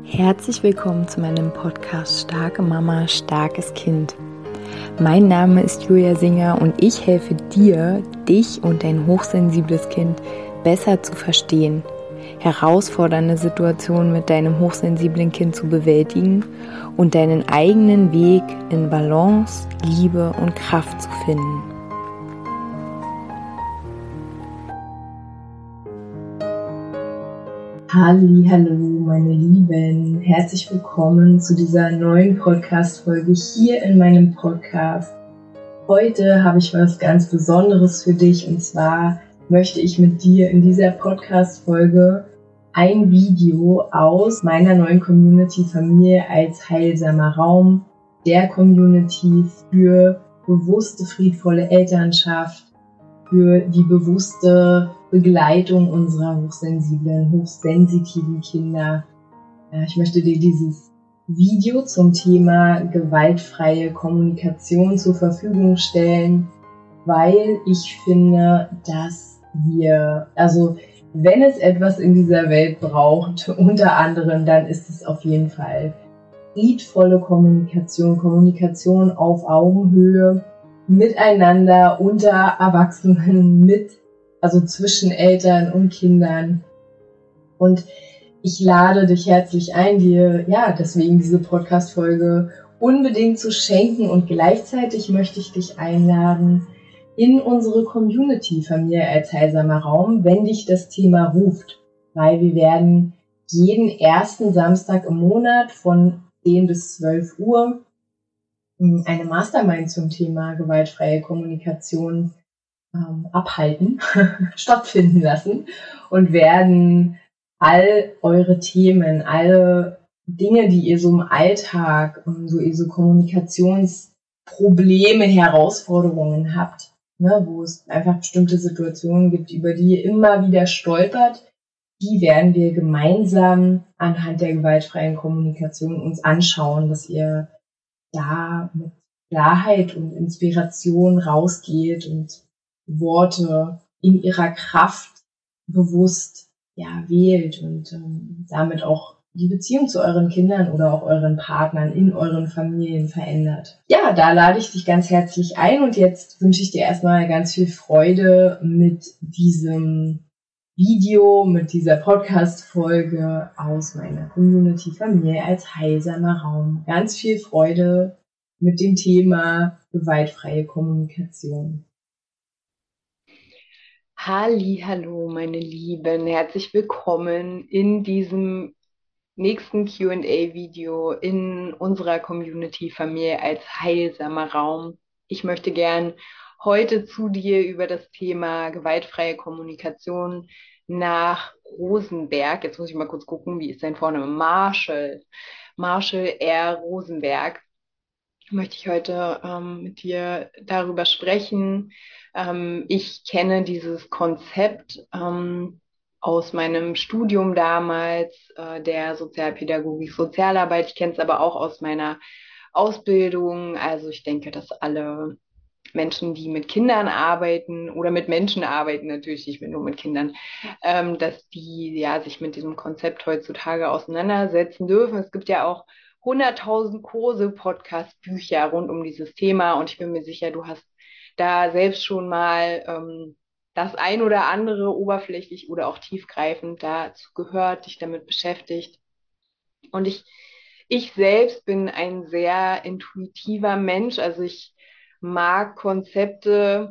Herzlich willkommen zu meinem Podcast Starke Mama, starkes Kind. Mein Name ist Julia Singer und ich helfe dir, dich und dein hochsensibles Kind besser zu verstehen, herausfordernde Situationen mit deinem hochsensiblen Kind zu bewältigen und deinen eigenen Weg in Balance, Liebe und Kraft zu finden. Hallo, meine Lieben, herzlich willkommen zu dieser neuen Podcast-Folge hier in meinem Podcast. Heute habe ich was ganz Besonderes für dich und zwar möchte ich mit dir in dieser Podcast-Folge ein Video aus meiner neuen Community Familie als heilsamer Raum, der Community für bewusste, friedvolle Elternschaft, für die bewusste Begleitung unserer hochsensiblen, hochsensitiven Kinder. Ich möchte dir dieses Video zum Thema gewaltfreie Kommunikation zur Verfügung stellen, weil ich finde, dass wenn es etwas in dieser Welt braucht, unter anderem, dann ist es auf jeden Fall friedvolle Kommunikation, Kommunikation auf Augenhöhe, miteinander, unter Erwachsenen, also zwischen Eltern und Kindern. Und ich lade dich herzlich ein, dir deswegen diese Podcast-Folge unbedingt zu schenken, und gleichzeitig möchte ich dich einladen in unsere Community-Familie als heilsamer Raum, wenn dich das Thema ruft. Weil wir werden jeden ersten Samstag im Monat von 10 bis 12 Uhr eine Mastermind zum Thema gewaltfreie Kommunikation abhalten, stattfinden lassen und werden all eure Themen, alle Dinge, die ihr so im Alltag, so Kommunikationsprobleme, Herausforderungen habt, wo es einfach bestimmte Situationen gibt, über die ihr immer wieder stolpert, die werden wir gemeinsam anhand der gewaltfreien Kommunikation uns anschauen, dass ihr da mit Klarheit und Inspiration rausgeht und Worte in ihrer Kraft bewusst wählt und damit auch die Beziehung zu euren Kindern oder auch euren Partnern in euren Familien verändert. Ja, da lade ich dich ganz herzlich ein, und jetzt wünsche ich dir erstmal ganz viel Freude mit diesem Video, mit dieser Podcast-Folge aus meiner Community-Familie als heilsamer Raum. Ganz viel Freude mit dem Thema gewaltfreie Kommunikation. Hallo, meine Lieben, herzlich willkommen in diesem nächsten Q&A-Video in unserer Community-Familie als heilsamer Raum. Ich möchte gern heute zu dir über das Thema gewaltfreie Kommunikation nach Rosenberg, jetzt muss ich mal kurz gucken, wie ist sein Vorname? Marshall R. Rosenberg, möchte ich heute mit dir darüber sprechen. Ich kenne dieses Konzept aus meinem Studium damals, der Sozialpädagogik, Sozialarbeit. Ich kenne es aber auch aus meiner Ausbildung. Also ich denke, dass alle Menschen, die mit Kindern arbeiten oder mit Menschen arbeiten, natürlich nicht nur mit Kindern, dass die sich mit diesem Konzept heutzutage auseinandersetzen dürfen. Es gibt ja auch 100.000 Kurse, Podcasts, Bücher rund um dieses Thema, und ich bin mir sicher, du hast da selbst schon mal das ein oder andere oberflächlich oder auch tiefgreifend dazu gehört, dich damit beschäftigt. Und ich selbst bin ein sehr intuitiver Mensch, also ich mag Konzepte,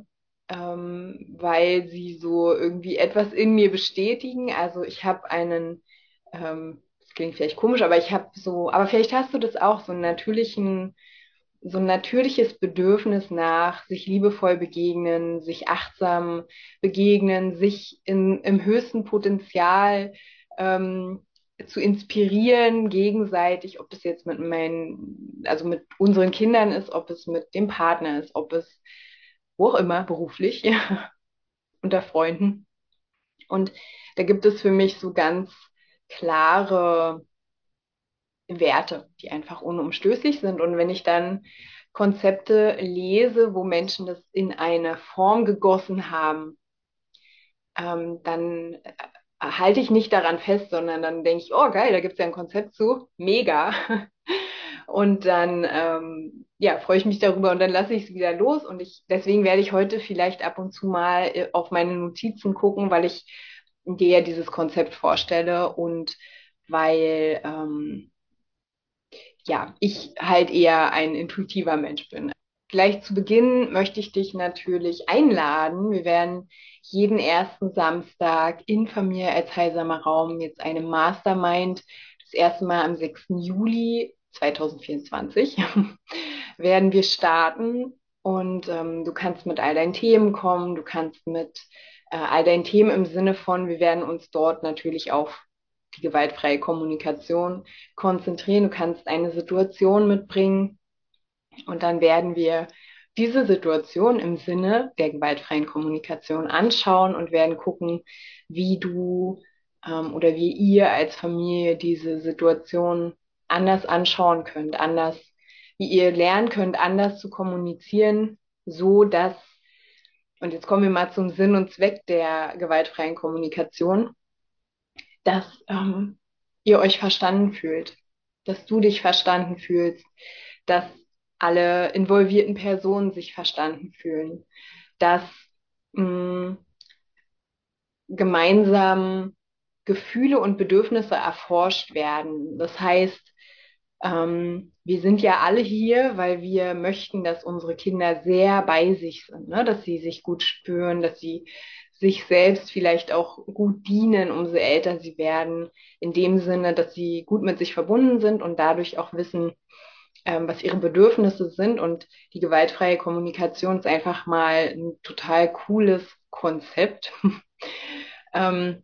weil sie so irgendwie etwas in mir bestätigen. Also ich habe das klingt vielleicht komisch, aber aber vielleicht hast du das auch, so ein natürliches Bedürfnis nach sich liebevoll begegnen, sich achtsam begegnen, sich im höchsten Potenzial zu inspirieren, gegenseitig, ob es jetzt mit mit unseren Kindern ist, ob es mit dem Partner ist, ob es wo auch immer, beruflich, unter Freunden. Und da gibt es für mich so ganz klare Werte, die einfach unumstößlich sind. Und wenn ich dann Konzepte lese, wo Menschen das in eine Form gegossen haben, dann halte ich nicht daran fest, sondern dann denke ich, oh geil, da gibt es ja ein Konzept zu, mega. Und dann ja, freue ich mich darüber und dann lasse ich es wieder los. Und deswegen werde ich heute vielleicht ab und zu mal auf meine Notizen gucken, weil ich dir ja dieses Konzept vorstelle und weil ja, ich halt eher ein intuitiver Mensch bin. Gleich zu Beginn möchte ich dich natürlich einladen. Wir werden jeden ersten Samstag in Familie als heilsamer Raum jetzt eine Mastermind, das erste Mal am 6. Juli 2024, werden wir starten. Und du kannst mit all deinen Themen kommen, du kannst mit all deinen Themen im Sinne von, wir werden uns dort natürlich auf die gewaltfreie Kommunikation konzentrieren. Du kannst eine Situation mitbringen und dann werden wir diese Situation im Sinne der gewaltfreien Kommunikation anschauen und werden gucken, wie du oder wie ihr als Familie diese Situation anders anschauen könnt, anders, wie ihr lernen könnt, anders zu kommunizieren, so dass, und jetzt kommen wir mal zum Sinn und Zweck der gewaltfreien Kommunikation, dass ihr euch verstanden fühlt, dass du dich verstanden fühlst, dass alle involvierten Personen sich verstanden fühlen, dass mh, gemeinsam Gefühle und Bedürfnisse erforscht werden. Das heißt, wir sind ja alle hier, weil wir möchten, dass unsere Kinder sehr bei sich sind, ne? Dass sie sich gut spüren, dass sie sich selbst vielleicht auch gut dienen, umso älter sie werden, in dem Sinne, dass sie gut mit sich verbunden sind und dadurch auch wissen, was ihre Bedürfnisse sind. Und die gewaltfreie Kommunikation ist einfach mal ein total cooles Konzept, ähm,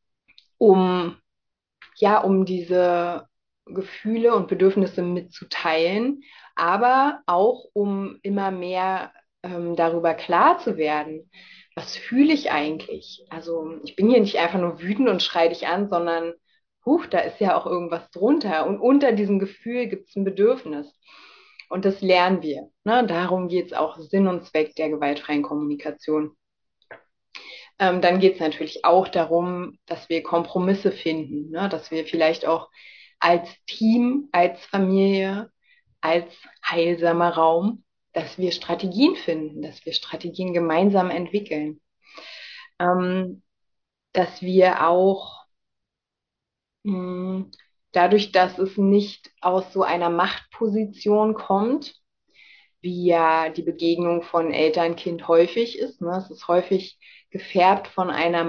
um ja, um diese Gefühle und Bedürfnisse mitzuteilen, aber auch um immer mehr darüber klar zu werden, was fühle ich eigentlich? Also ich bin hier nicht einfach nur wütend und schreie dich an, sondern huch, da ist ja auch irgendwas drunter. Und unter diesem Gefühl gibt es ein Bedürfnis. Und das lernen wir. Ne? Darum geht es auch Sinn und Zweck der gewaltfreien Kommunikation. Dann geht es natürlich auch darum, dass wir Kompromisse finden, ne? Dass wir vielleicht auch als Team, als Familie, als heilsamer Raum, dass wir Strategien finden, dass wir Strategien gemeinsam entwickeln, ähm, dass wir auch mh, dadurch, dass es nicht aus so einer Machtposition kommt, wie ja die Begegnung von Eltern-Kind häufig ist. Ne? Es ist häufig gefärbt von einer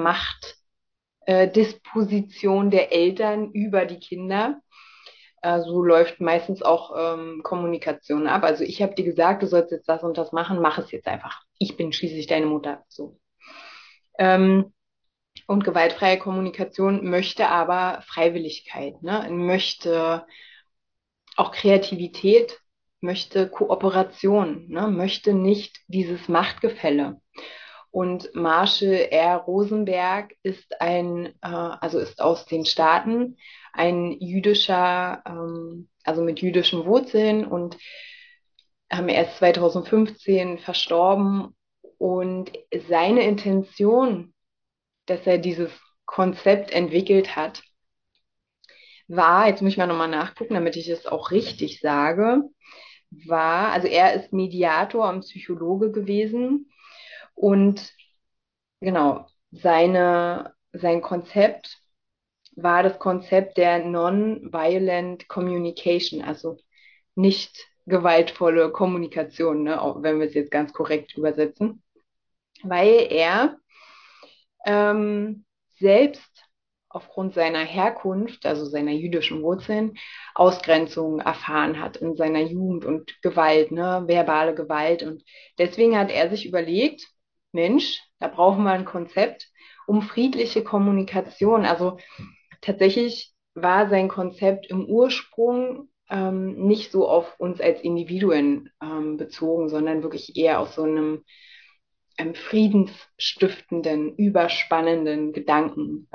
Machtdisposition der Eltern über die Kinder. So läuft meistens auch Kommunikation ab. Also ich habe dir gesagt, du sollst jetzt das und das machen, mach es jetzt einfach. Ich bin schließlich deine Mutter. So. Ähm, und gewaltfreie Kommunikation möchte aber Freiwilligkeit, ne? Möchte auch Kreativität, möchte Kooperation, ne? Möchte nicht dieses Machtgefälle. Und Marshall R. Rosenberg ist also ist aus den Staaten, ein jüdischer, also mit jüdischen Wurzeln und er ist 2015 verstorben und seine Intention, dass er dieses Konzept entwickelt hat, war, jetzt muss ich mal nochmal nachgucken, damit ich es auch richtig sage, also er ist Mediator und Psychologe gewesen und genau, sein Konzept war das Konzept der Non-Violent Communication, also nicht gewaltvolle Kommunikation, ne, auch wenn wir es jetzt ganz korrekt übersetzen, weil er ähm, selbst aufgrund seiner Herkunft, also seiner jüdischen Wurzeln, Ausgrenzung erfahren hat in seiner Jugend und Gewalt, ne, verbale Gewalt. Und deswegen hat er sich überlegt, Mensch, da brauchen wir ein Konzept um friedliche Kommunikation. Also tatsächlich war sein Konzept im Ursprung nicht so auf uns als Individuen bezogen, sondern wirklich eher aus so einem friedensstiftenden, überspannenden Gedanken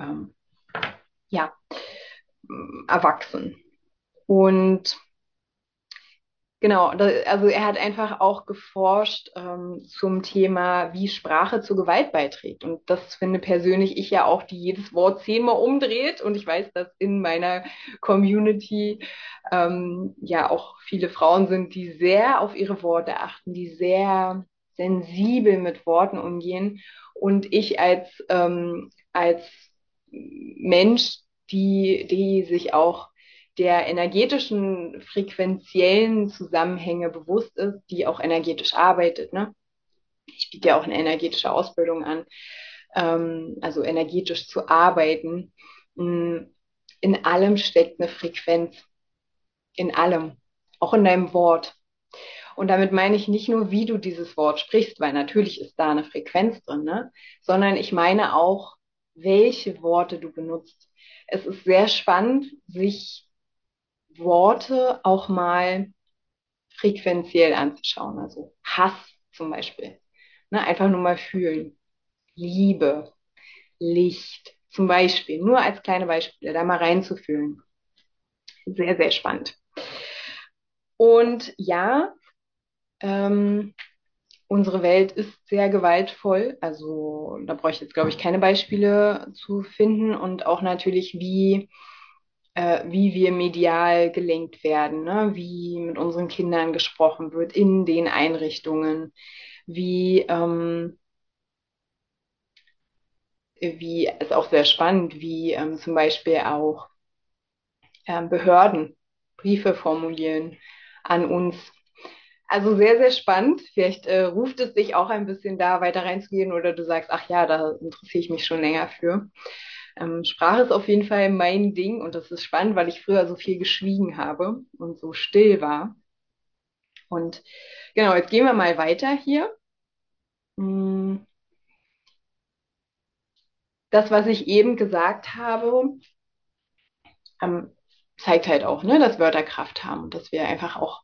ja, erwachsen. Und Genau, also er hat einfach auch geforscht zum Thema, wie Sprache zur Gewalt beiträgt. Und das finde persönlich ich ja auch, die jedes Wort 10-mal umdreht. Und ich weiß, dass in meiner Community ja auch viele Frauen sind, die sehr auf ihre Worte achten, die sehr sensibel mit Worten umgehen. Und ich als Mensch, die sich auch der energetischen, frequenziellen Zusammenhänge bewusst ist, die auch energetisch arbeitet. Ne? Ich biete ja auch eine energetische Ausbildung an, also energetisch zu arbeiten. In allem steckt eine Frequenz, in allem, auch in deinem Wort. Und damit meine ich nicht nur, wie du dieses Wort sprichst, weil natürlich ist da eine Frequenz drin, ne? Sondern ich meine auch, welche Worte du benutzt. Es ist sehr spannend, sich Worte auch mal frequenziell anzuschauen. Also Hass zum Beispiel. Ne, einfach nur mal fühlen. Liebe, Licht zum Beispiel. Nur als kleine Beispiele, da mal reinzufühlen. Sehr, sehr spannend. Und ja, ähm, unsere Welt ist sehr gewaltvoll. Also da brauche ich jetzt, glaube ich, keine Beispiele zu finden. Und auch natürlich, wie wir medial gelenkt werden, ne? Wie mit unseren Kindern gesprochen wird in den Einrichtungen, wie, wie ist auch sehr spannend, wie zum Beispiel auch Behörden Briefe formulieren an uns. Also sehr, sehr spannend. Vielleicht ruft es dich auch ein bisschen da weiter reinzugehen oder du sagst, ach ja, da interessiere ich mich schon länger für. Sprache ist auf jeden Fall mein Ding und das ist spannend, weil ich früher so viel geschwiegen habe und so still war. Und genau, jetzt gehen wir mal weiter hier. Hm, Das, was ich eben gesagt habe, ähm, zeigt halt auch, ne, dass Wörter Kraft haben und dass wir einfach auch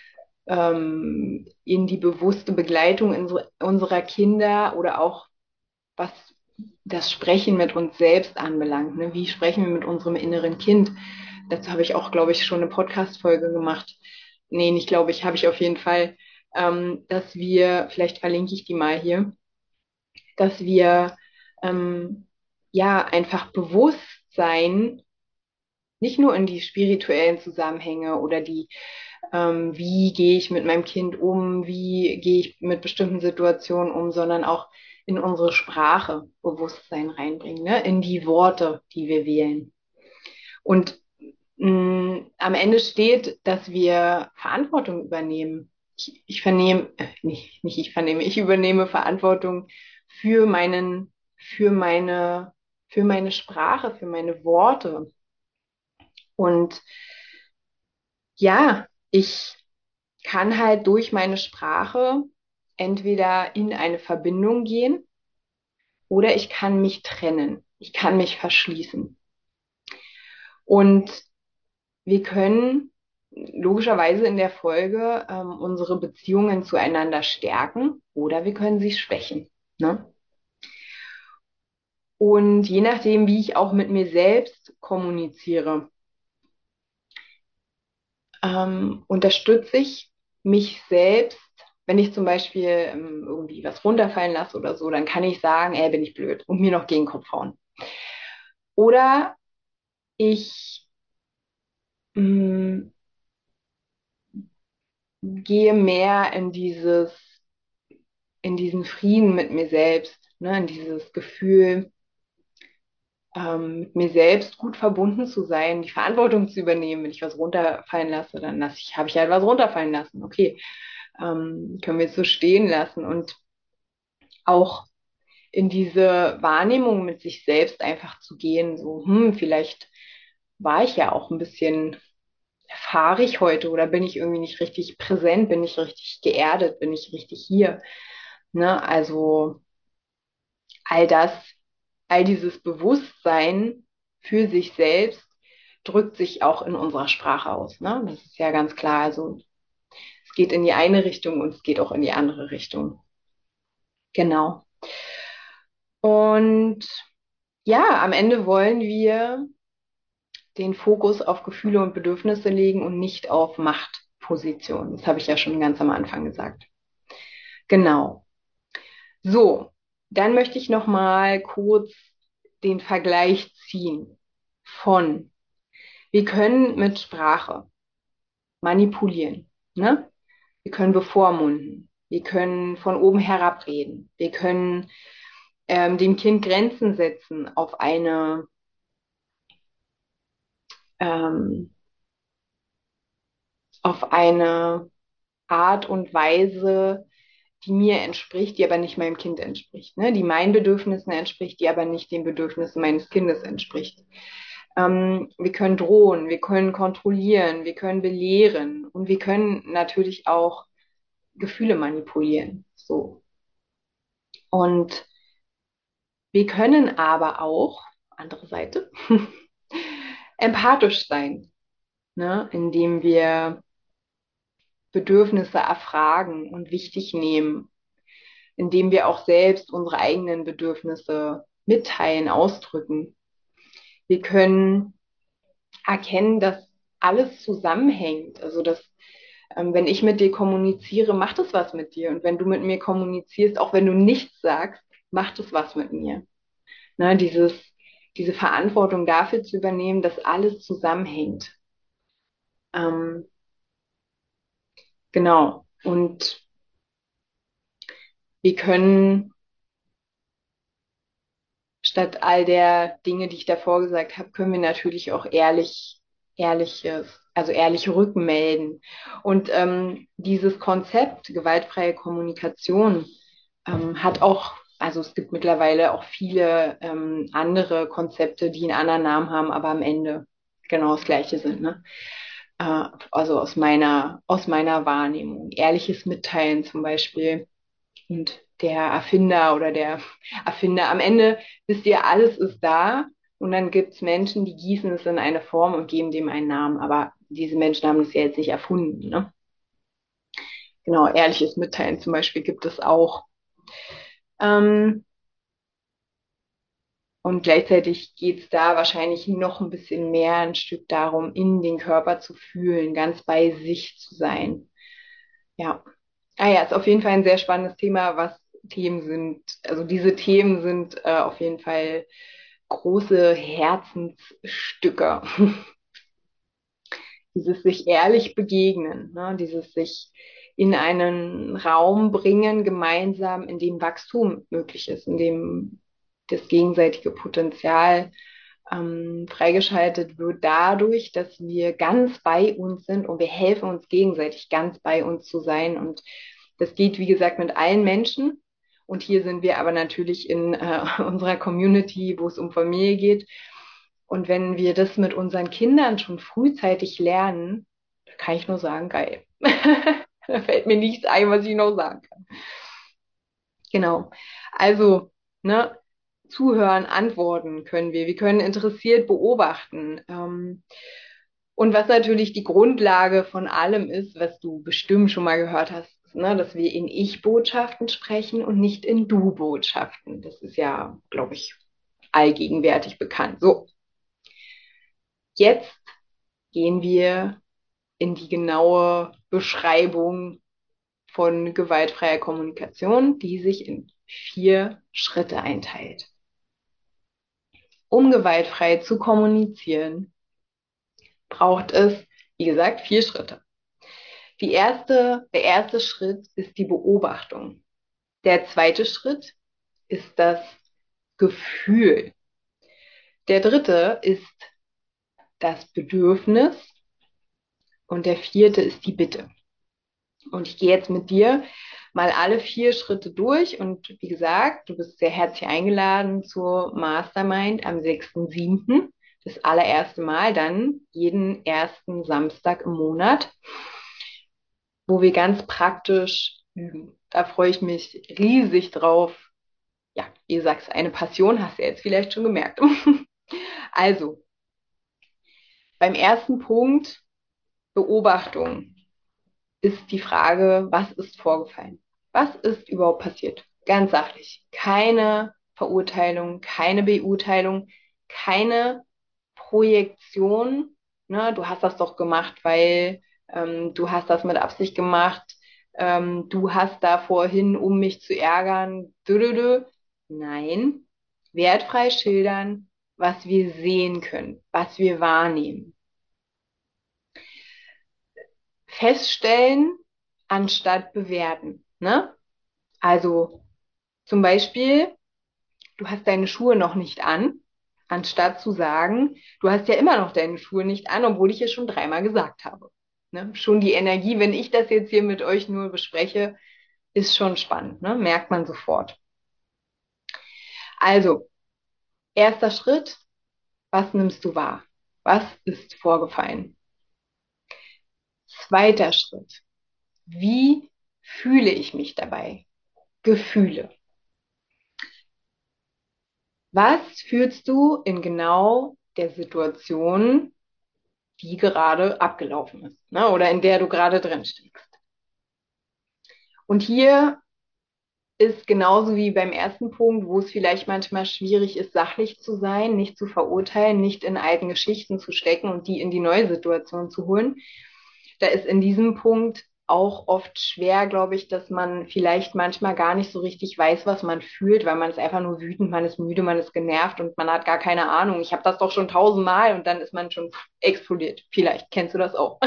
in die bewusste Begleitung unserer Kinder oder auch was das Sprechen mit uns selbst anbelangt. Ne? Wie sprechen wir mit unserem inneren Kind? Dazu habe ich auch, glaube ich, schon eine Podcast-Folge gemacht. Nee, nicht glaube ich, habe ich auf jeden Fall, dass wir, vielleicht verlinke ich die mal hier, dass wir ja einfach bewusst sein, nicht nur in die spirituellen Zusammenhänge oder wie gehe ich mit meinem Kind um, wie gehe ich mit bestimmten Situationen um, sondern auch in unsere Sprache Bewusstsein reinbringen, ne? In die Worte, die wir wählen. Und am Ende steht, dass wir Verantwortung übernehmen. Ich vernehme, nicht ich vernehme, ich übernehme Verantwortung für für meine Sprache, für meine Worte. Und ja, ich kann halt durch meine Sprache entweder in eine Verbindung gehen oder ich kann mich trennen. Ich kann mich verschließen. Und wir können logischerweise in der Folge unsere Beziehungen zueinander stärken oder wir können sie schwächen. Ne? Und je nachdem, wie ich auch mit mir selbst kommuniziere, unterstütze ich mich selbst. Wenn ich zum Beispiel irgendwie was runterfallen lasse oder so, dann kann ich sagen, ey, bin ich blöd und mir noch gegen den Kopf hauen. Oder ich mh, gehe mehr in diesen Frieden mit mir selbst, ne, in dieses Gefühl, mit mir selbst gut verbunden zu sein, die Verantwortung zu übernehmen. Wenn ich was runterfallen lasse, dann habe ich halt was runterfallen lassen. Okay, können wir es so stehen lassen und auch in diese Wahrnehmung mit sich selbst einfach zu gehen, so, vielleicht war ich ja auch ein bisschen fahrig heute oder bin ich irgendwie nicht richtig präsent, bin ich richtig geerdet, bin ich richtig hier. Ne? Also all das, all dieses Bewusstsein für sich selbst drückt sich auch in unserer Sprache aus. Ne? Das ist ja ganz klar. Also es geht in die eine Richtung und es geht auch in die andere Richtung. Genau. Und ja, am Ende wollen wir den Fokus auf Gefühle und Bedürfnisse legen und nicht auf Macht Position. Das habe ich ja schon ganz am Anfang gesagt. Genau. So, dann möchte ich noch mal kurz den Vergleich ziehen von, wir können mit Sprache manipulieren, ne? Wir können bevormunden. Wir können von oben herab reden. Wir können dem Kind Grenzen setzen ähm, auf eine Art und Weise, die mir entspricht, die aber nicht meinem Kind entspricht, ne? Die meinen Bedürfnissen entspricht, die aber nicht den Bedürfnissen meines Kindes entspricht. Wir können drohen, wir können kontrollieren, wir können belehren und wir können natürlich auch Gefühle manipulieren. So. Und wir können aber auch, andere Seite, empathisch sein, ne? Indem wir Bedürfnisse erfragen und wichtig nehmen, indem wir auch selbst unsere eigenen Bedürfnisse mitteilen, ausdrücken. Wir können erkennen, dass alles zusammenhängt. Also dass, wenn ich mit dir kommuniziere, macht es was mit dir. Und wenn du mit mir kommunizierst, auch wenn du nichts sagst, macht es was mit mir. Ne, diese Verantwortung dafür zu übernehmen, dass alles zusammenhängt. Ähm, genau. Und wir können statt all der Dinge, die ich davor gesagt habe, können wir natürlich auch ehrlich rückmelden. Und dieses Konzept gewaltfreie Kommunikation hat auch, also es gibt mittlerweile auch viele andere Konzepte, die einen anderen Namen haben, aber am Ende genau das Gleiche sind, ne? Also aus meiner Wahrnehmung. Ehrliches Mitteilen zum Beispiel. Und der Erfinder oder der Erfinder, am Ende wisst ihr, alles ist da und dann gibt's Menschen, die gießen es in eine Form und geben dem einen Namen. Aber diese Menschen haben es ja jetzt nicht erfunden. Ne? Genau, ehrliches Mitteilen zum Beispiel gibt es auch. Ähm, und gleichzeitig geht's da wahrscheinlich noch ein bisschen mehr ein Stück darum, in den Körper zu fühlen, ganz bei sich zu sein. Ja. Ah ja, ist auf jeden Fall ein sehr spannendes Thema, was Themen sind. Also diese Themen sind auf jeden Fall große Herzensstücke. Dieses sich ehrlich begegnen, ne? Dieses sich in einen Raum bringen, gemeinsam, in dem Wachstum möglich ist, in dem das gegenseitige Potenzial freigeschaltet wird dadurch, dass wir ganz bei uns sind und wir helfen uns gegenseitig ganz bei uns zu sein. Und das geht, wie gesagt, mit allen Menschen. Und hier sind wir aber natürlich in unserer Community, wo es um Familie geht. Und wenn wir das mit unseren Kindern schon frühzeitig lernen, da kann ich nur sagen, geil. Da fällt mir nichts ein, was ich noch sagen kann. Genau. Also, ne, zuhören, antworten können wir. Wir können interessiert beobachten. Und was natürlich die Grundlage von allem ist, was du bestimmt schon mal gehört hast, ne, dass wir in Ich-Botschaften sprechen und nicht in Du-Botschaften. Das ist ja, glaube ich, allgegenwärtig bekannt. So, jetzt gehen wir in die genaue Beschreibung von gewaltfreier Kommunikation, die sich in 4 Schritte einteilt. Um gewaltfrei zu kommunizieren, braucht es, wie gesagt, 4 Schritte. Der erste Schritt ist die Beobachtung. Der zweite Schritt ist das Gefühl. Der dritte ist das Bedürfnis und der vierte ist die Bitte. Und ich gehe jetzt mit dir mal alle 4 Schritte durch und wie gesagt, du bist sehr herzlich eingeladen zur Mastermind am 6.7. Das allererste Mal dann jeden ersten Samstag im Monat, wo wir ganz praktisch üben. Da freue ich mich riesig drauf. Ja, wie gesagt, eine Passion, hast du jetzt vielleicht schon gemerkt. Also, beim ersten Punkt, Beobachtung, ist die Frage, was ist vorgefallen? Was ist überhaupt passiert? Ganz sachlich. Keine Verurteilung, keine Beurteilung, keine Projektion. Ne? Du hast das doch gemacht, weil du hast das mit Absicht gemacht, du hast da vorhin, um mich zu ärgern, dödödö. Nein, wertfrei schildern, was wir sehen können, was wir wahrnehmen. Feststellen anstatt bewerten, ne? Also zum Beispiel, du hast deine Schuhe noch nicht an, anstatt zu sagen, du hast ja immer noch deine Schuhe nicht an, obwohl ich es schon dreimal gesagt habe. Ne? Schon die Energie, wenn ich das jetzt hier mit euch nur bespreche, ist schon spannend, ne? Merkt man sofort. Also, erster Schritt, was nimmst du wahr? Was ist vorgefallen? Zweiter Schritt, wie fühle ich mich dabei? Gefühle. Was fühlst du in genau der Situation, die gerade abgelaufen ist, ne? Oder in der du gerade drin steckst? Und hier ist genauso wie beim ersten Punkt, wo es vielleicht manchmal schwierig ist, sachlich zu sein, nicht zu verurteilen, nicht in alten Geschichten zu stecken und die in die neue Situation zu holen. Da ist in diesem Punkt auch oft schwer, glaube ich, dass man vielleicht manchmal gar nicht so richtig weiß, was man fühlt, weil man ist einfach nur wütend, man ist müde, man ist genervt und man hat gar keine Ahnung. Ich habe das doch schon tausendmal und dann ist man schon explodiert. Vielleicht kennst du das auch.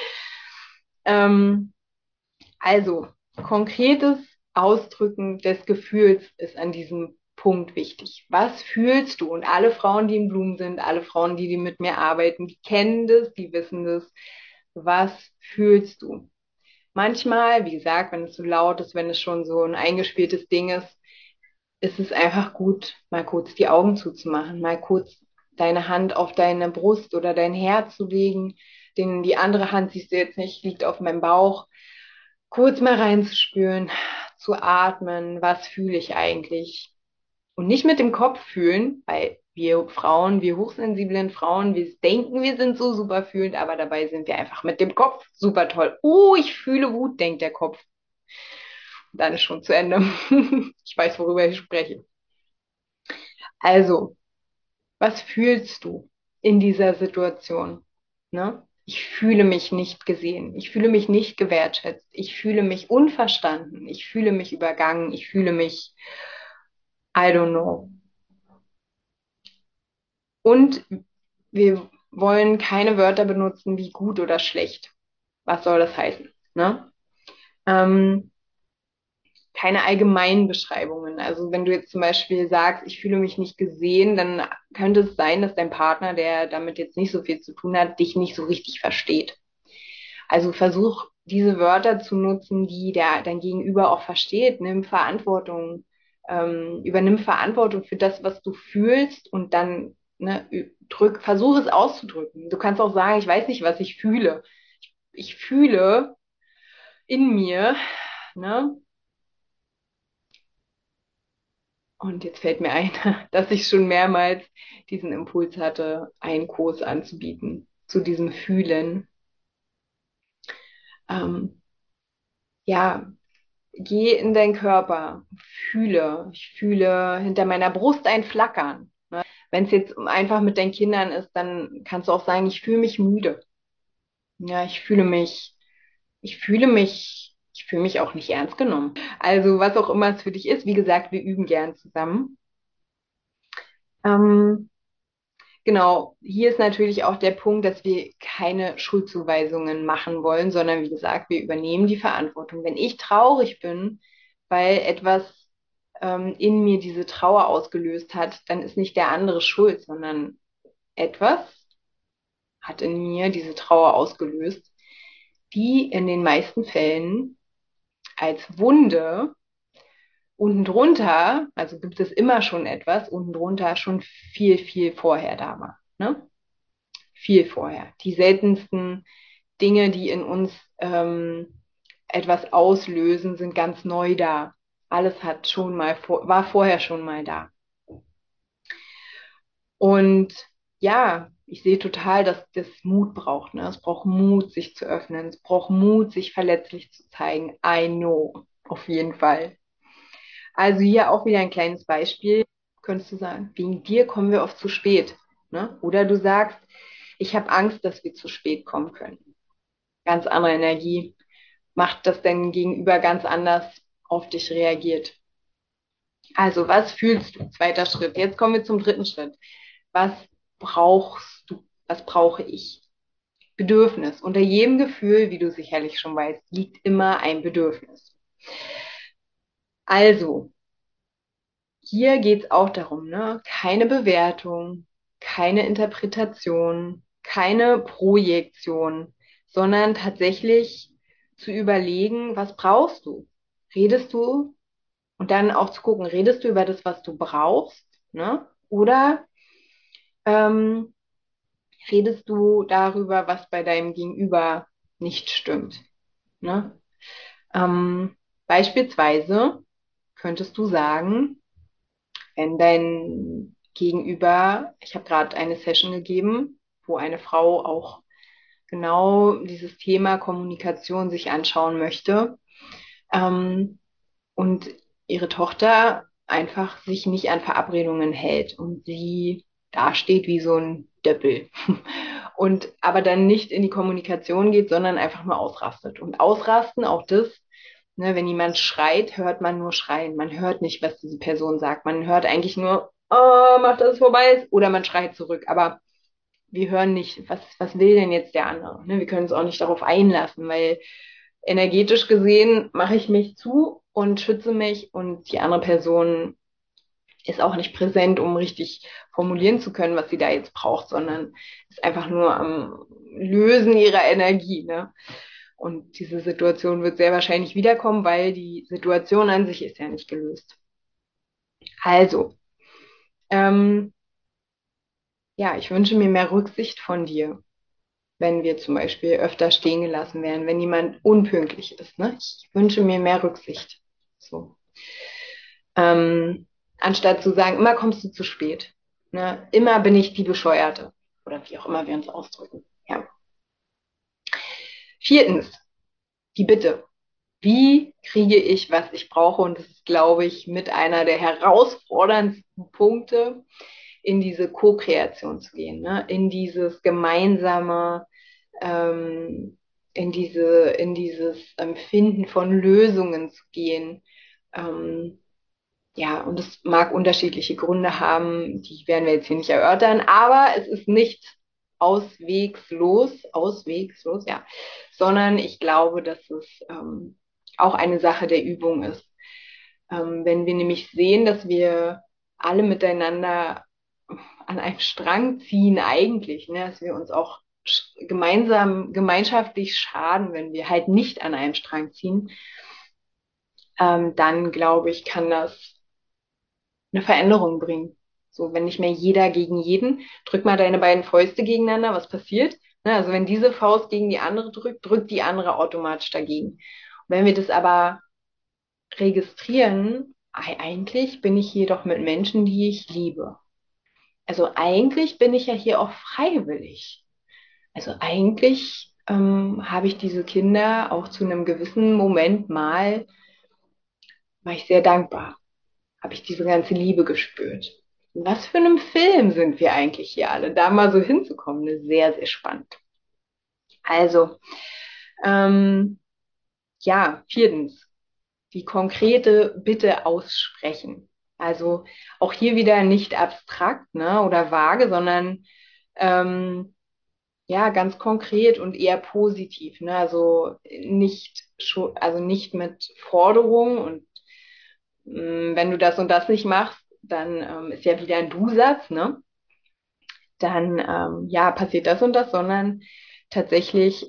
ähm, also, konkretes Ausdrücken des Gefühls ist an diesem Punkt wichtig. Was fühlst du? Und alle Frauen, die in Blumen sind, alle Frauen, die mit mir arbeiten, die kennen das, die wissen das. Was fühlst du? Manchmal, wie gesagt, wenn es so laut ist, wenn es schon so ein eingespieltes Ding ist es einfach gut, mal kurz die Augen zuzumachen, mal kurz deine Hand auf deine Brust oder dein Herz zu legen. Die andere Hand siehst du jetzt nicht, liegt auf meinem Bauch. Kurz mal reinzuspüren, zu atmen, was fühle ich eigentlich? Und nicht mit dem Kopf fühlen, weil wir Frauen, wir hochsensiblen Frauen, wir denken, wir sind so super fühlend, aber dabei sind wir einfach mit dem Kopf super toll. Oh, ich fühle Wut, denkt der Kopf. Dann ist schon zu Ende. Ich weiß, worüber ich spreche. Also, was fühlst du in dieser Situation? Ne? Ich fühle mich nicht gesehen. Ich fühle mich nicht gewertschätzt. Ich fühle mich unverstanden. Ich fühle mich übergangen. Ich fühle mich, I don't know. Und wir wollen keine Wörter benutzen wie gut oder schlecht. Was soll das heißen? Ne? Ähm, keine allgemeinen Beschreibungen. Also wenn du jetzt zum Beispiel sagst, ich fühle mich nicht gesehen, dann könnte es sein, dass dein Partner, der damit jetzt nicht so viel zu tun hat, dich nicht so richtig versteht. Also versuch diese Wörter zu nutzen, die dein Gegenüber auch versteht. Nimm Verantwortung, übernimm Verantwortung für das, was du fühlst und dann ne, versuch es auszudrücken. Du kannst auch sagen, ich weiß nicht, was ich fühle. Ich fühle in mir, ne? Und jetzt fällt mir ein, dass ich schon mehrmals diesen Impuls hatte, einen Kurs anzubieten zu diesem Fühlen. Ähm, ja, geh in deinen Körper, fühle. Ich fühle hinter meiner Brust ein Flackern. Ne? Wenn es jetzt einfach mit deinen Kindern ist, dann kannst du auch sagen, ich fühle mich müde. Ja, ich fühle mich auch nicht ernst genommen. Also was auch immer es für dich ist, wie gesagt, wir üben gern zusammen. Ähm, Genau, hier ist natürlich auch der Punkt, dass wir keine Schuldzuweisungen machen wollen, sondern wie gesagt, wir übernehmen die Verantwortung. Wenn ich traurig bin, weil etwas in mir diese Trauer ausgelöst hat, dann ist nicht der andere schuld, sondern etwas hat in mir diese Trauer ausgelöst, die in den meisten Fällen als Wunde unten drunter, also gibt es immer schon etwas, unten drunter schon viel, viel vorher da war. Ne? Viel vorher. Die seltensten Dinge, die in uns etwas auslösen, sind ganz neu da. Alles hat schon mal war vorher schon mal da. Und ja, ich sehe total, dass das Mut braucht. Ne? Es braucht Mut, sich zu öffnen. Es braucht Mut, sich verletzlich zu zeigen. I know. Auf jeden Fall. Also hier auch wieder ein kleines Beispiel. Könntest du sagen, wegen dir kommen wir oft zu spät. Ne? Oder du sagst, ich habe Angst, dass wir zu spät kommen können. ganz andere Energie, macht, dass dein Gegenüber ganz anders auf dich reagiert. Also, was fühlst du? Zweiter Schritt. Jetzt kommen wir zum dritten Schritt. Was brauchst du? Was brauche ich? Bedürfnis. Unter jedem Gefühl, wie du sicherlich schon weißt, liegt immer ein Bedürfnis. Also, hier geht es auch darum, ne? Keine Bewertung, keine Interpretation, keine Projektion, sondern tatsächlich zu überlegen, was brauchst du? Redest du und dann auch zu gucken, redest du über das, was du brauchst, ne? Oder ähm, redest du darüber, was bei deinem Gegenüber nicht stimmt, ne? Beispielsweise könntest du sagen, wenn dein Gegenüber, ich habe gerade eine Session gegeben, wo eine Frau auch genau dieses Thema Kommunikation sich anschauen möchte, ähm, und ihre Tochter einfach sich nicht an Verabredungen hält und sie dasteht wie so ein Döppel und aber dann nicht in die Kommunikation geht, sondern einfach nur ausrastet. Und ausrasten, auch das, ne, wenn jemand schreit, hört man nur schreien. Man hört nicht, was diese Person sagt. Man hört eigentlich nur, oh, mach, dass es vorbei ist, oder man schreit zurück. Aber wir hören nicht, was will denn jetzt der andere? Ne? Wir können uns auch nicht darauf einlassen, weil energetisch gesehen mache ich mich zu und schütze mich und die andere Person ist auch nicht präsent, um richtig formulieren zu können, was sie da jetzt braucht, sondern ist einfach nur am Lösen ihrer Energie. Ne? Und diese Situation wird sehr wahrscheinlich wiederkommen, weil die Situation an sich ist ja nicht gelöst. Also, ähm, ja, ich wünsche mir mehr Rücksicht von dir, wenn wir zum Beispiel öfter stehen gelassen werden, wenn jemand unpünktlich ist. Ne? Ich wünsche mir mehr Rücksicht. So. Ähm, Anstatt zu sagen, immer kommst du zu spät. Ne? Immer bin ich die Bescheuerte. Oder wie auch immer wir uns ausdrücken. Ja. Viertens, die Bitte. Wie kriege ich, was ich brauche? Und das ist, glaube ich, mit einer der herausforderndsten Punkte, in diese Co-Kreation zu gehen, ne? In dieses gemeinsame, ähm, in dieses Finden von Lösungen zu gehen. Ähm, ja, und es mag unterschiedliche Gründe haben, die werden wir jetzt hier nicht erörtern, aber es ist nicht auswegslos, ja, sondern ich glaube, dass es auch eine Sache der Übung ist. Wenn wir nämlich sehen, dass wir alle miteinander an einem Strang ziehen eigentlich, ne, dass wir uns auch gemeinschaftlich schaden, wenn wir halt nicht an einem Strang ziehen, dann glaube ich, kann das eine Veränderung bringen. So, wenn nicht mehr jeder gegen jeden, drück mal deine beiden Fäuste gegeneinander, was passiert? Ne, also wenn diese Faust gegen die andere drückt, drückt die andere automatisch dagegen. Und wenn wir das aber registrieren, eigentlich bin ich hier doch mit Menschen, die ich liebe. Also eigentlich bin ich ja hier auch freiwillig. Also eigentlich habe ich diese Kinder auch zu einem gewissen Moment mal, war ich sehr dankbar, habe ich diese ganze Liebe gespürt. In was für einem Film sind wir eigentlich hier alle? Da mal so hinzukommen, ist sehr, sehr spannend. Also, ähm, ja, viertens, die konkrete Bitte aussprechen. Also auch hier wieder nicht abstrakt, ne, oder vage, sondern ähm, ja, ganz konkret und eher positiv, ne? Also also nicht mit Forderung und wenn du das und das nicht machst, dann ist ja wieder ein Du-Satz, ne? Dann ja, passiert das und das, sondern tatsächlich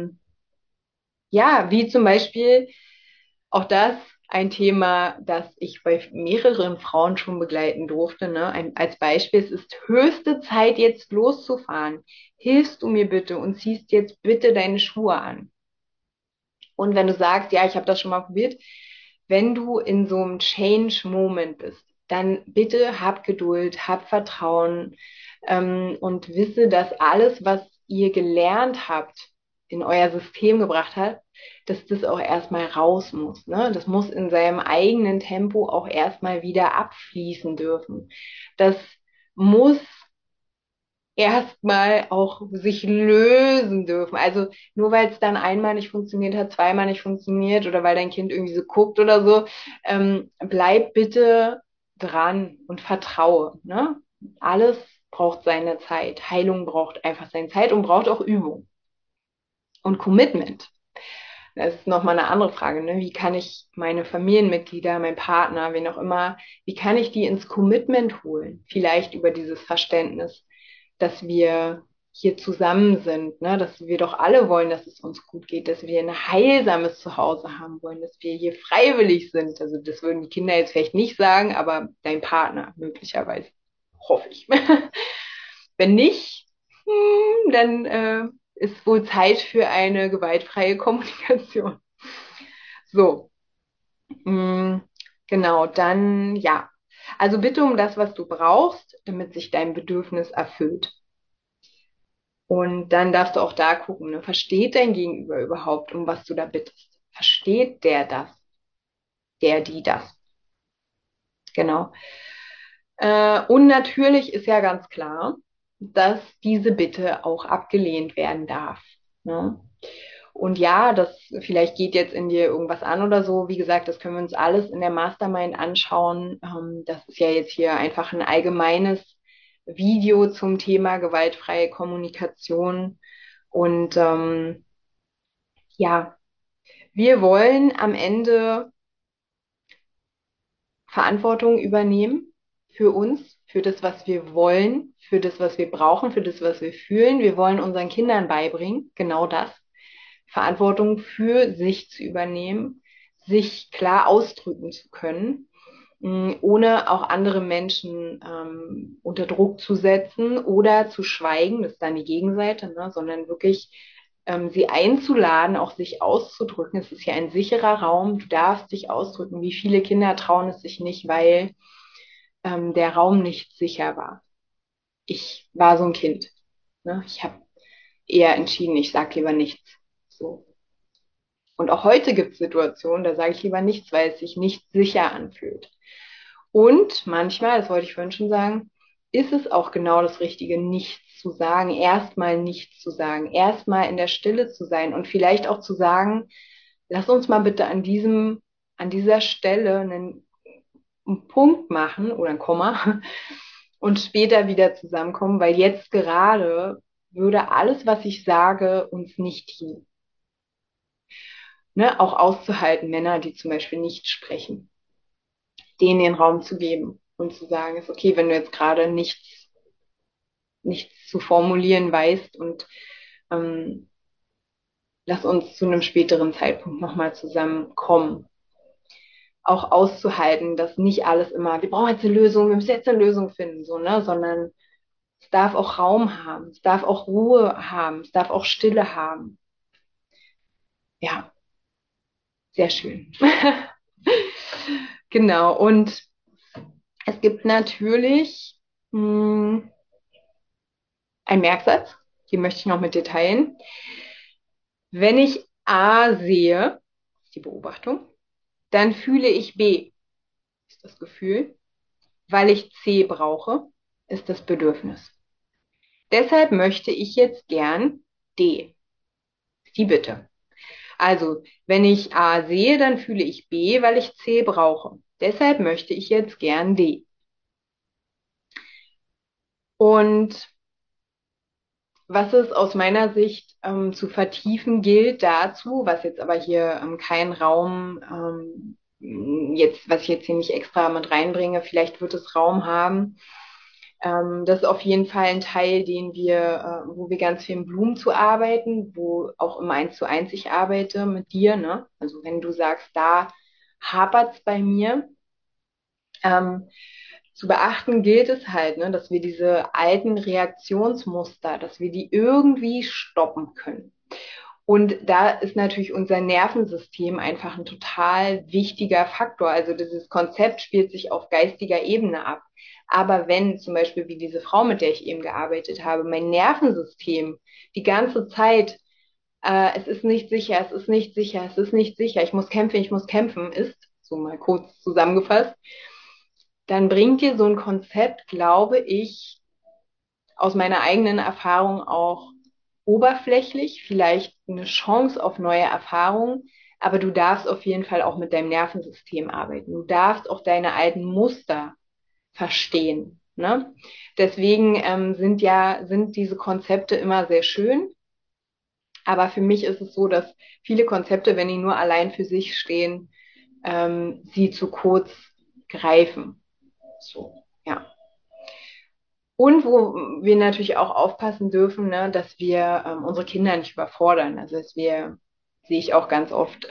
ja, wie zum Beispiel auch das ein Thema, das ich bei mehreren Frauen schon begleiten durfte. Ne? Als Beispiel, es ist höchste Zeit, jetzt loszufahren. Hilfst du mir bitte und ziehst jetzt bitte deine Schuhe an? Und wenn du sagst, ja, ich habe das schon mal probiert, wenn du in so einem Change-Moment bist, dann bitte hab Geduld, hab Vertrauen und wisse, dass alles, was ihr gelernt habt, in euer System gebracht habt, dass das auch erstmal raus muss. Ne? Das muss in seinem eigenen Tempo auch erstmal wieder abfließen dürfen. Das muss erstmal auch sich lösen dürfen. Also nur weil es dann einmal nicht funktioniert hat, zweimal nicht funktioniert oder weil dein Kind irgendwie so guckt oder so, bleib bitte dran und vertraue. Ne? Alles braucht seine Zeit. Heilung braucht einfach seine Zeit und braucht auch Übung und Commitment. Das ist nochmal eine andere Frage, ne? Wie kann ich meine Familienmitglieder, meinen Partner, wen auch immer, wie kann ich die ins Commitment holen? Vielleicht über dieses Verständnis, dass wir hier zusammen sind, ne? Dass wir doch alle wollen, dass es uns gut geht, dass wir ein heilsames Zuhause haben wollen, dass wir hier freiwillig sind. Also das würden die Kinder jetzt vielleicht nicht sagen, aber dein Partner möglicherweise, hoffe ich. Wenn nicht, dann ist wohl Zeit für eine gewaltfreie Kommunikation. So, mh, genau, dann ja. Also bitte um das, was du brauchst, damit sich dein Bedürfnis erfüllt. Und dann darfst du auch da gucken, ne? Versteht dein Gegenüber überhaupt, um was du da bittest? Versteht der das? Der, die das? Genau. Und natürlich ist ja ganz klar, dass diese Bitte auch abgelehnt werden darf. Ne? Und ja, das vielleicht geht jetzt in dir irgendwas an oder so. Wie gesagt, das können wir uns alles in der Mastermind anschauen. Das ist ja jetzt hier einfach ein allgemeines Video zum Thema gewaltfreie Kommunikation. Und ja, wir wollen am Ende Verantwortung übernehmen für uns, für das, was wir wollen, für das, was wir brauchen, für das, was wir fühlen. Wir wollen unseren Kindern beibringen, genau das, Verantwortung für sich zu übernehmen, sich klar ausdrücken zu können, ohne auch andere Menschen unter Druck zu setzen oder zu schweigen, das ist dann die Gegenseite, ne, sondern wirklich sie einzuladen, auch sich auszudrücken. Es ist ja ein sicherer Raum, du darfst dich ausdrücken. Wie viele Kinder trauen es sich nicht, weil der Raum nicht sicher war. Ich war so ein Kind. Ne? Ich habe eher entschieden, ich sage lieber nichts. So. Und auch heute gibt es Situationen, da sage ich lieber nichts, weil es sich nicht sicher anfühlt. Und manchmal, das wollte ich vorhin schon sagen, ist es auch genau das Richtige, nichts zu sagen, erstmal nichts zu sagen, erstmal in der Stille zu sein und vielleicht auch zu sagen, lass uns mal bitte an dieser Stelle einen Punkt machen oder ein Komma und später wieder zusammenkommen, weil jetzt gerade würde alles, was ich sage, uns nicht dienen. Ne? Auch auszuhalten, Männer, die zum Beispiel nicht sprechen, denen den Raum zu geben und zu sagen, ist okay, wenn du jetzt gerade nichts zu formulieren weißt und ähm, lass uns zu einem späteren Zeitpunkt nochmal zusammenkommen. Auch auszuhalten, dass nicht alles immer, wir brauchen jetzt eine Lösung, wir müssen jetzt eine Lösung finden, so, ne, sondern es darf auch Raum haben, es darf auch Ruhe haben, es darf auch Stille haben. Ja, sehr schön. Genau, und es gibt natürlich einen Merksatz, den möchte ich noch mit dir teilen. Wenn ich A sehe, ist die Beobachtung, dann fühle ich B, ist das Gefühl. Weil ich C brauche, ist das Bedürfnis. Deshalb möchte ich jetzt gern D, die Bitte. Also, wenn ich A sehe, dann fühle ich B, weil ich C brauche. Deshalb möchte ich jetzt gern D. Und was es aus meiner Sicht zu vertiefen gilt dazu, was jetzt aber hier kein Raum, was ich jetzt hier nicht extra mit reinbringe, vielleicht wird es Raum haben. Das ist auf jeden Fall ein Teil, wo wir ganz viel in Blumen zu arbeiten, wo auch im 1:1 ich arbeite mit dir, ne? Also wenn du sagst, da hapert's bei mir, ähm, zu beachten gilt es halt, ne, dass wir diese alten Reaktionsmuster, dass wir die irgendwie stoppen können. Und da ist natürlich unser Nervensystem einfach ein total wichtiger Faktor. Also dieses Konzept spielt sich auf geistiger Ebene ab. Aber wenn zum Beispiel wie diese Frau, mit der ich eben gearbeitet habe, mein Nervensystem die ganze Zeit, es ist nicht sicher, es ist nicht sicher, es ist nicht sicher, ich muss kämpfen, ist, so mal kurz zusammengefasst, dann bringt dir so ein Konzept, glaube ich, aus meiner eigenen Erfahrung auch oberflächlich, vielleicht eine Chance auf neue Erfahrungen, aber du darfst auf jeden Fall auch mit deinem Nervensystem arbeiten. Du darfst auch deine alten Muster verstehen. Ne? Deswegen sind diese Konzepte immer sehr schön. Aber für mich ist es so, dass viele Konzepte, wenn die nur allein für sich stehen, sie zu kurz greifen. So, ja. Und wo wir natürlich auch aufpassen dürfen, ne, dass wir unsere Kinder nicht überfordern. Also sehe ich auch ganz oft,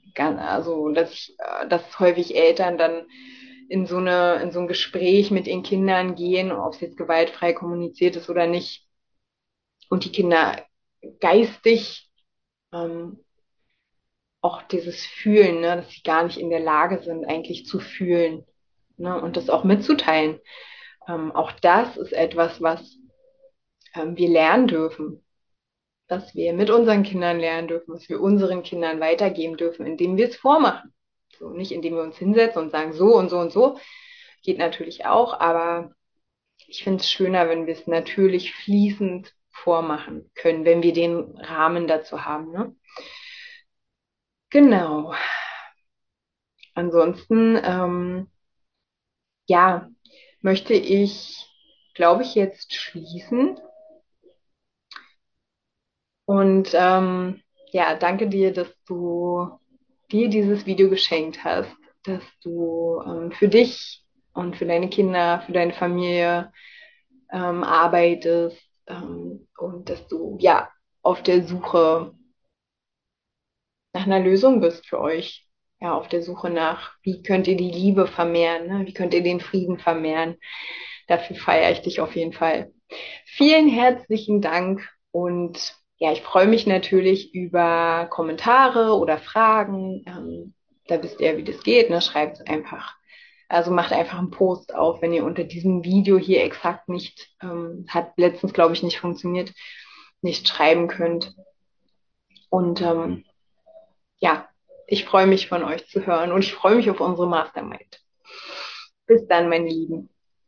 dass häufig Eltern dann in so ein Gespräch mit den Kindern gehen, ob es jetzt gewaltfrei kommuniziert ist oder nicht, und die Kinder geistig ähm, auch dieses Fühlen, ne, dass sie gar nicht in der Lage sind, eigentlich zu fühlen, ne, und das auch mitzuteilen. Auch das ist etwas, was wir lernen dürfen, was wir mit unseren Kindern lernen dürfen, was wir unseren Kindern weitergeben dürfen, indem wir es vormachen. So, nicht indem wir uns hinsetzen und sagen, so und so und so. Geht natürlich auch, aber ich finde es schöner, wenn wir es natürlich fließend vormachen können, wenn wir den Rahmen dazu haben. Ne? Genau. Ansonsten, ja, möchte ich, glaube ich, jetzt schließen. Und ja, danke dir, dass du dir dieses Video geschenkt hast, dass du für dich und für deine Kinder, für deine Familie arbeitest, und dass du ja auf der Suche nach einer Lösung bist für euch. Ja, auf der Suche nach, wie könnt ihr die Liebe vermehren, ne? Wie könnt ihr den Frieden vermehren? Dafür feiere ich dich auf jeden Fall. Vielen herzlichen Dank, und ja, ich freue mich natürlich über Kommentare oder Fragen. Da wisst ihr, wie das geht, ne? Schreibt einfach. Also macht einfach einen Post auf, wenn ihr unter diesem Video hier exakt nicht, hat letztens, glaube ich, nicht funktioniert, nicht schreiben könnt. Und ja, ich freue mich, von euch zu hören, und ich freue mich auf unsere Mastermind. Bis dann, meine Lieben.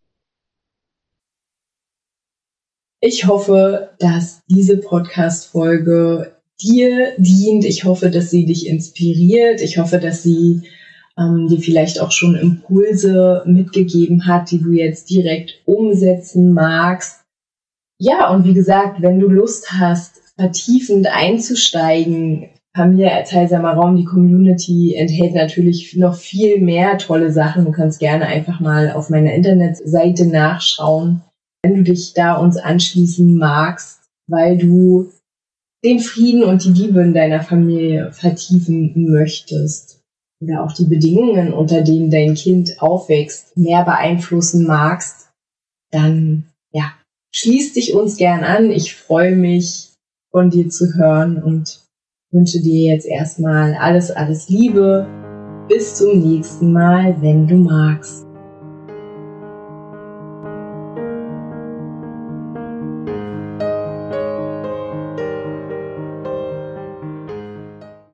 Ich hoffe, dass diese Podcast-Folge dir dient. Ich hoffe, dass sie dich inspiriert. Ich hoffe, dass sie dir vielleicht auch schon Impulse mitgegeben hat, die du jetzt direkt umsetzen magst. Ja, und wie gesagt, wenn du Lust hast, vertiefend einzusteigen, Familie als heilsamer Raum, die Community enthält natürlich noch viel mehr tolle Sachen. Du kannst gerne einfach mal auf meiner Internetseite nachschauen, wenn du dich da uns anschließen magst, weil du den Frieden und die Liebe in deiner Familie vertiefen möchtest oder auch die Bedingungen, unter denen dein Kind aufwächst, mehr beeinflussen magst, dann ja, schließ dich uns gern an. Ich freue mich, von dir zu hören, und wünsche dir jetzt erstmal alles Liebe. Bis zum nächsten Mal, wenn du magst.